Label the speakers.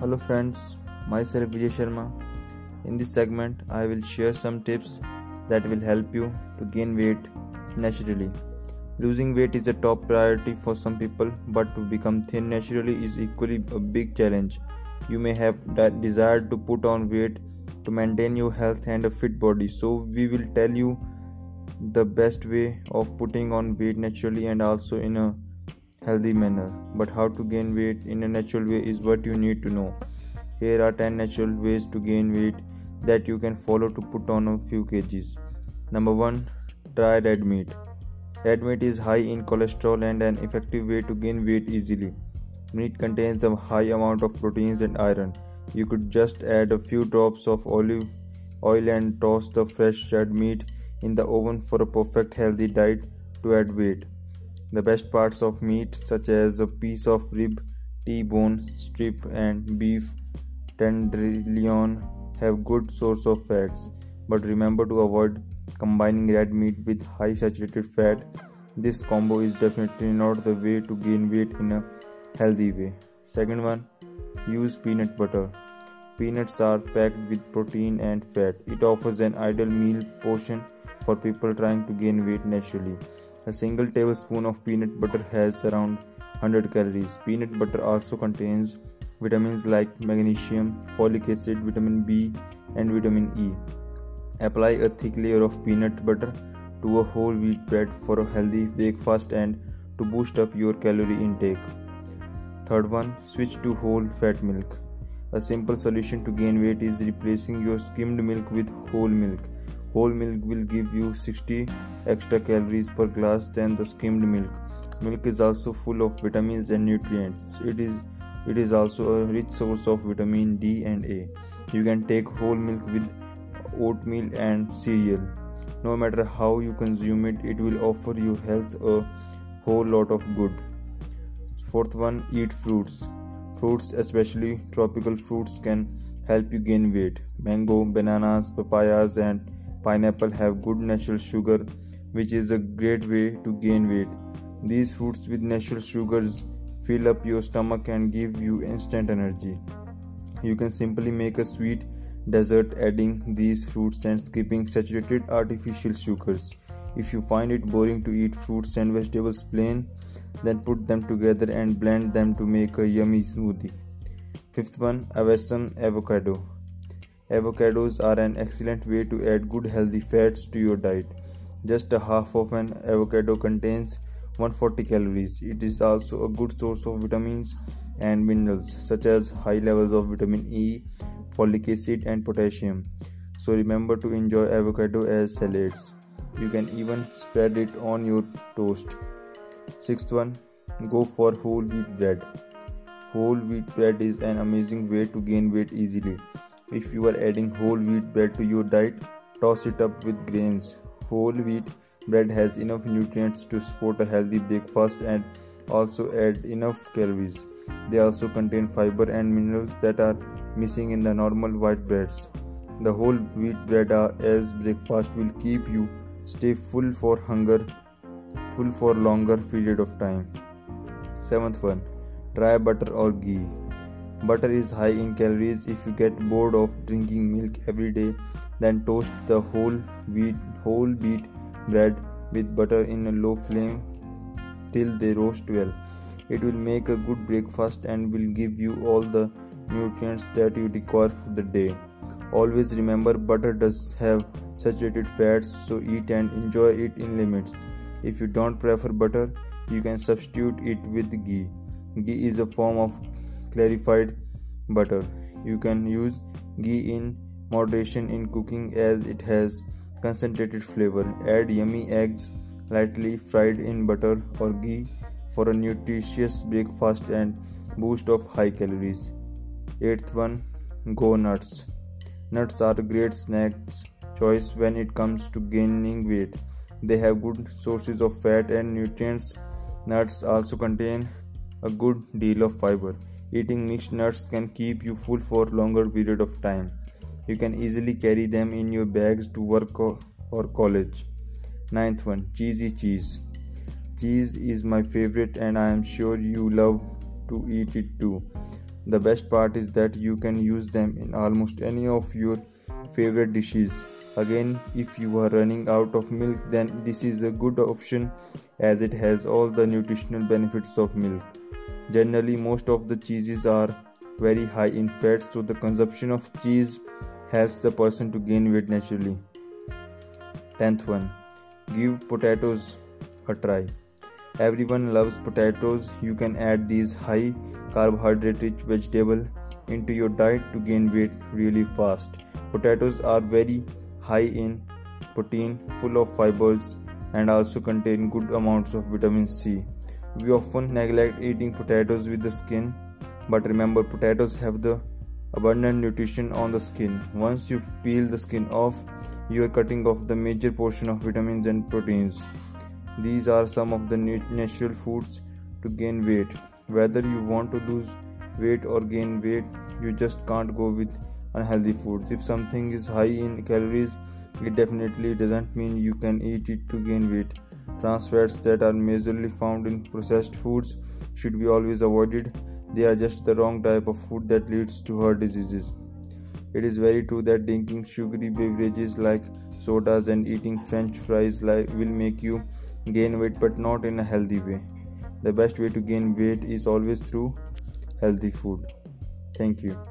Speaker 1: Hello friends, myself Vijay Sharma. In this segment, I will share some tips that will help you to gain weight naturally. Losing weight is a top priority for some people, but to become thin naturally is equally a big challenge. You may have that desire to put on weight to maintain your health and a fit body. So we will tell you the best way of putting on weight naturally and also in a healthy manner. But how to gain weight in a natural way is what you need to know. Here are 10 natural ways to gain weight that you can follow to put on a few kgs. Number 1. Try red meat. Red meat is high in cholesterol and an effective way to gain weight easily. Meat contains a high amount of proteins and iron. You could just add a few drops of olive oil and toss the fresh red meat in the oven for a perfect healthy diet to add weight. The best parts of meat, such as a piece of rib, T-bone, strip, and beef tenderloin, have good source of fats. But remember to avoid combining red meat with high saturated fat. This combo is definitely not the way to gain weight in a healthy way. Second one, use peanut butter. Peanuts are packed with protein and fat. It offers an ideal meal portion for people trying to gain weight naturally. A single tablespoon of peanut butter has around 100 calories. Peanut butter also contains vitamins like magnesium, folic acid, vitamin B, and vitamin E. Apply a thick layer of peanut butter to a whole wheat bread for a healthy breakfast and to boost up your calorie intake. Third one, switch to whole fat milk. A simple solution to gain weight is replacing your skimmed milk with whole milk. Whole milk will give you 60 extra calories per glass than the skimmed milk. Milk is also full of vitamins and nutrients. It is also a rich source of vitamin D and A. You can take whole milk with oatmeal and cereal. No matter how you consume it, it will offer your health a whole lot of good. Fourth one, eat fruits. Fruits, especially tropical fruits, can help you gain weight. Mango, bananas, papayas, and pineapple have good natural sugar, which is a great way to gain weight. These fruits with natural sugars fill up your stomach and give you instant energy. You can simply make a sweet dessert adding these fruits and skipping saturated artificial sugars. If you find it boring to eat fruits and vegetables plain, then put them together and blend them to make a yummy smoothie. Fifth one, Avesum avocado. Avocados are an excellent way to add good healthy fats to your diet. Just a half of an avocado contains 140 calories. It is also a good source of vitamins and minerals such as high levels of vitamin E, folic acid, and potassium. So remember to enjoy avocado as salads. You can even spread it on your toast. Sixth one, go for whole wheat bread. Whole wheat bread is an amazing way to gain weight easily. If you are adding whole wheat bread to your diet, toss it up with grains. Whole wheat bread has enough nutrients to support a healthy breakfast and also add enough calories. They also contain fiber and minerals that are missing in the normal white breads. The whole wheat bread as breakfast will keep you stay full for longer period of time. Seventh one, try butter or ghee. Butter is high in calories. If you get bored of drinking milk every day, then toast the whole wheat bread with butter in a low flame till they roast well. It will make a good breakfast and will give you all the nutrients that you require for the day. Always remember, butter does have saturated fats, so eat and enjoy it in limits. If you don't prefer butter, you can substitute it with ghee. Ghee is a form of clarified butter. You can use ghee in moderation in cooking as it has concentrated flavor. Add yummy eggs lightly fried in butter or ghee for a nutritious breakfast and boost of high calories. Eighth one, go nuts. Nuts are a great snacks choice when it comes to gaining weight. They have good sources of fat and nutrients. Nuts also contain a good deal of fiber. Eating mixed nuts can keep you full for longer period of time. You can easily carry them in your bags to work or college. Ninth one, cheesy cheese. Cheese is my favorite and I am sure you love to eat it too. The best part is that you can use them in almost any of your favorite dishes. Again, if you are running out of milk, then this is a good option as it has all the nutritional benefits of milk. Generally, most of the cheeses are very high in fat, so the consumption of cheese helps the person to gain weight naturally. 10th one, give potatoes a try. Everyone loves potatoes. You can add these high carbohydrate rich vegetable into your diet to gain weight really fast. Potatoes are very high in protein, full of fibers, and also contain good amounts of vitamin C. We often neglect eating potatoes with the skin, but remember potatoes have the abundant nutrition on the skin. Once you peel the skin off, you are cutting off the major portion of vitamins and proteins. These are some of the natural foods to gain weight. Whether you want to lose weight or gain weight, you just can't go with unhealthy foods. If something is high in calories, it definitely doesn't mean you can eat it to gain weight. Trans fats that are majorly found in processed foods should be always avoided. They are just the wrong type of food that leads to heart diseases. It is very true that drinking sugary beverages like sodas and eating french fries will make you gain weight, but not in a healthy way. The best way to gain weight is always through healthy food. Thank you.